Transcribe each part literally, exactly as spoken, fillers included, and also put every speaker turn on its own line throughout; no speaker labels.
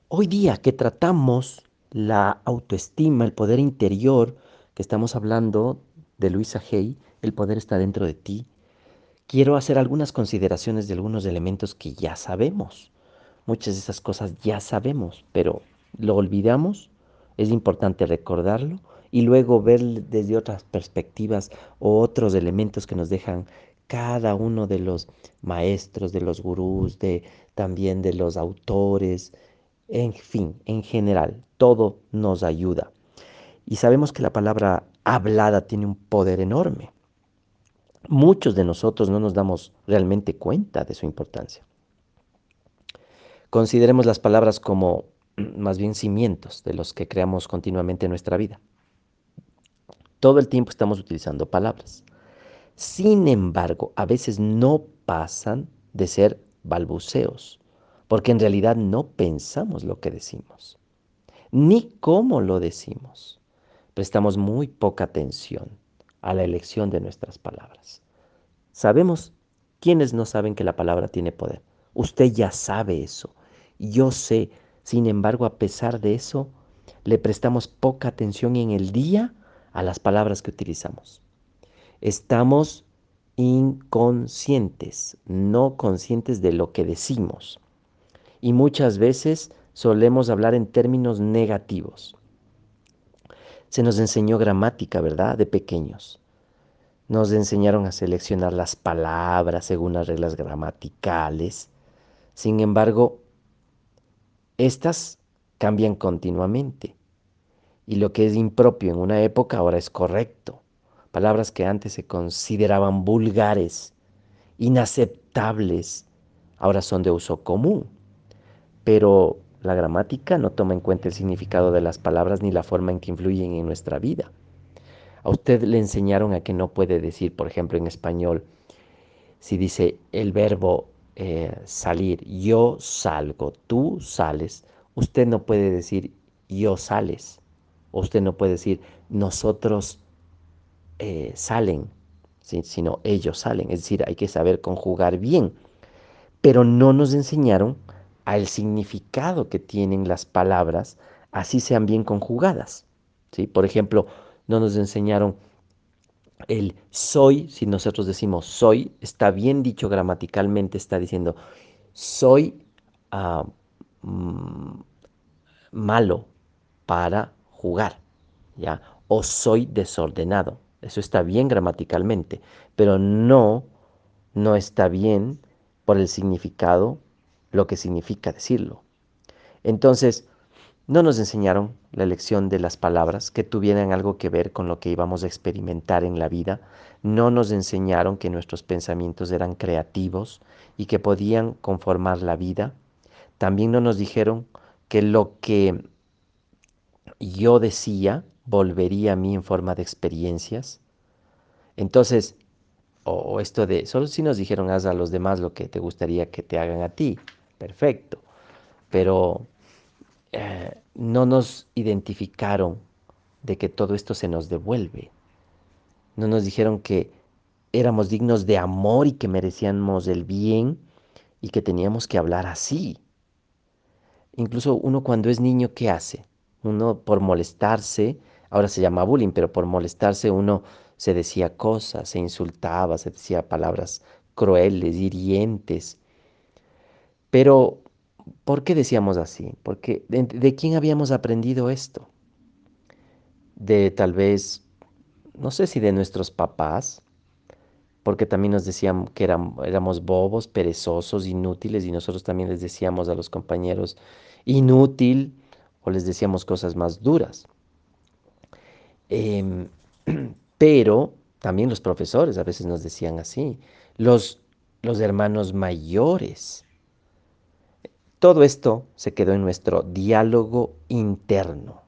Hoy día que tratamos la autoestima, el poder interior, que estamos hablando de Luisa Hay, el poder está dentro de ti, quiero hacer algunas consideraciones de algunos elementos que ya sabemos. Muchas de esas cosas ya sabemos, pero lo olvidamos. Es importante recordarlo y luego ver desde otras perspectivas o otros elementos que nos dejan cada uno de los maestros, de los gurús, de también de los autores, en fin, en general, todo nos ayuda. Y sabemos que la palabra hablada tiene un poder enorme. Muchos de nosotros no nos damos realmente cuenta de su importancia. Consideremos las palabras como más bien cimientos de los que creamos continuamente en nuestra vida. Todo el tiempo estamos utilizando palabras. Sin embargo, a veces no pasan de ser balbuceos, porque en realidad no pensamos lo que decimos, ni cómo lo decimos. Prestamos muy poca atención a la elección de nuestras palabras. Sabemos quiénes no saben que la palabra tiene poder. Usted ya sabe eso. Yo sé. Sin embargo, a pesar de eso, le prestamos poca atención en el día a las palabras que utilizamos. Estamos inconscientes, no conscientes de lo que decimos. Y muchas veces solemos hablar en términos negativos. Se nos enseñó gramática, ¿verdad? De pequeños. Nos enseñaron a seleccionar las palabras según las reglas gramaticales. Sin embargo, estas cambian continuamente. Y lo que es impropio en una época ahora es correcto. Palabras que antes se consideraban vulgares, inaceptables, ahora son de uso común. Pero la gramática no toma en cuenta el significado de las palabras ni la forma en que influyen en nuestra vida. A usted le enseñaron a que no puede decir, por ejemplo, en español, si dice el verbo eh, salir, yo salgo, tú sales, usted no puede decir yo sales, o usted no puede decir nosotros eh, salen, ¿sí? Sino ellos salen. Es decir, hay que saber conjugar bien, pero no nos enseñaron al significado que tienen las palabras, así sean bien conjugadas, ¿sí? Por ejemplo, no nos enseñaron el soy, si nosotros decimos soy, está bien dicho gramaticalmente, está diciendo soy ah, mm, malo para jugar, ¿ya? O soy desordenado. Eso está bien gramaticalmente, pero no, no está bien por el significado, lo que significa decirlo. Entonces, no nos enseñaron la elección de las palabras que tuvieran algo que ver con lo que íbamos a experimentar en la vida. No nos enseñaron que nuestros pensamientos eran creativos y que podían conformar la vida. También no nos dijeron que lo que yo decía volvería a mí en forma de experiencias. Entonces, o, o esto de, solo si nos dijeron haz a los demás lo que te gustaría que te hagan a ti. Perfecto. Pero eh, no nos identificaron de que todo esto se nos devuelve. No nos dijeron que éramos dignos de amor y que merecíamos el bien y que teníamos que hablar así. Incluso uno cuando es niño, ¿qué hace? Uno por molestarse, ahora se llama bullying, pero por molestarse uno se decía cosas, se insultaba, se decía palabras crueles, hirientes. Pero, ¿por qué decíamos así? Porque ¿de, de quién habíamos aprendido esto? De tal vez, no sé si de nuestros papás, porque también nos decían que eram- éramos bobos, perezosos, inútiles, y nosotros también les decíamos a los compañeros inútil o les decíamos cosas más duras. Em, pero también los profesores a veces nos decían así, los, los hermanos mayores. Todo esto se quedó en nuestro diálogo interno.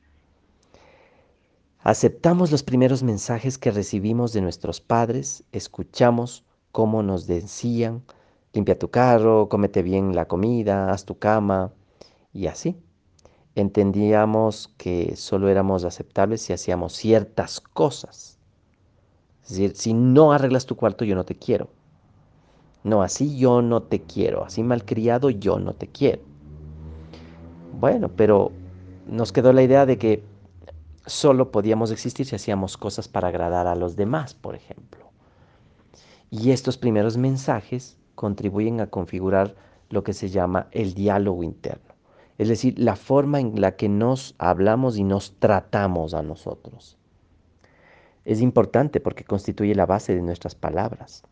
Aceptamos los primeros mensajes que recibimos de nuestros padres, escuchamos cómo nos decían, limpia tu carro, cómete bien la comida, haz tu cama y así. Entendíamos que solo éramos aceptables si hacíamos ciertas cosas. Es decir, si no arreglas tu cuarto, yo no te quiero. No, así yo no te quiero. Así malcriado, yo no te quiero. Bueno, pero nos quedó la idea de que solo podíamos existir si hacíamos cosas para agradar a los demás, por ejemplo. Y estos primeros mensajes contribuyen a configurar lo que se llama el diálogo interno, es decir, la forma en la que nos hablamos y nos tratamos a nosotros. Es importante porque constituye la base de nuestras palabras.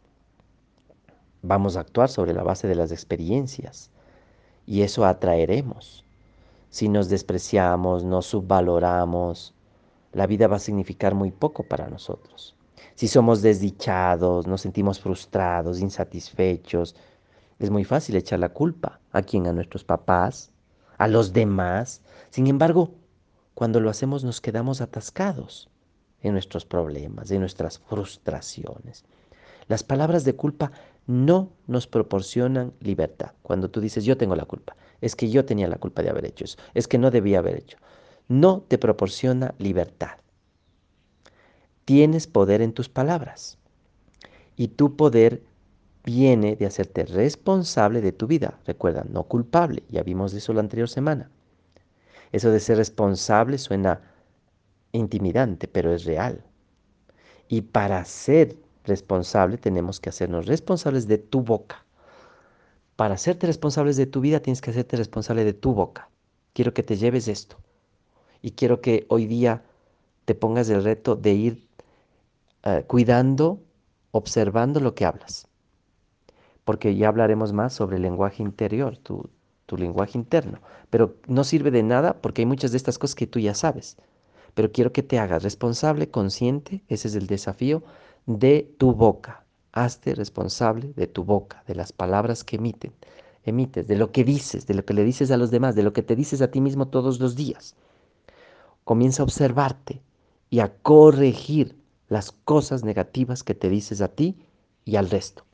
Vamos a actuar sobre la base de las experiencias y eso atraeremos. Si nos despreciamos, nos subvaloramos, la vida va a significar muy poco para nosotros. Si somos desdichados, nos sentimos frustrados, insatisfechos, es muy fácil echar la culpa a quién, a nuestros papás, a los demás. Sin embargo, cuando lo hacemos nos quedamos atascados en nuestros problemas, en nuestras frustraciones. Las palabras de culpa no nos proporcionan libertad. Cuando tú dices yo tengo la culpa, es que yo tenía la culpa de haber hecho eso, es que no debía haber hecho. No te proporciona libertad. Tienes poder en tus palabras y tu poder viene de hacerte responsable de tu vida. Recuerda, no culpable. Ya vimos eso la anterior semana. Eso de ser responsable suena intimidante, pero es real. Y para ser responsable tenemos que hacernos responsables de tu boca. Para hacerte responsables de tu vida tienes que hacerte responsable de tu boca. Quiero que te lleves esto. Y quiero que hoy día te pongas el reto de ir uh, cuidando, observando lo que hablas. Porque ya hablaremos más sobre el lenguaje interior, tu, tu lenguaje interno. Pero no sirve de nada porque hay muchas de estas cosas que tú ya sabes. Pero quiero que te hagas responsable, consciente, ese es el desafío, de tu boca. Hazte responsable de tu boca, de las palabras que emiten, emites, de lo que dices, de lo que le dices a los demás, de lo que te dices a ti mismo todos los días. Comienza a observarte y a corregir las cosas negativas que te dices a ti y al resto.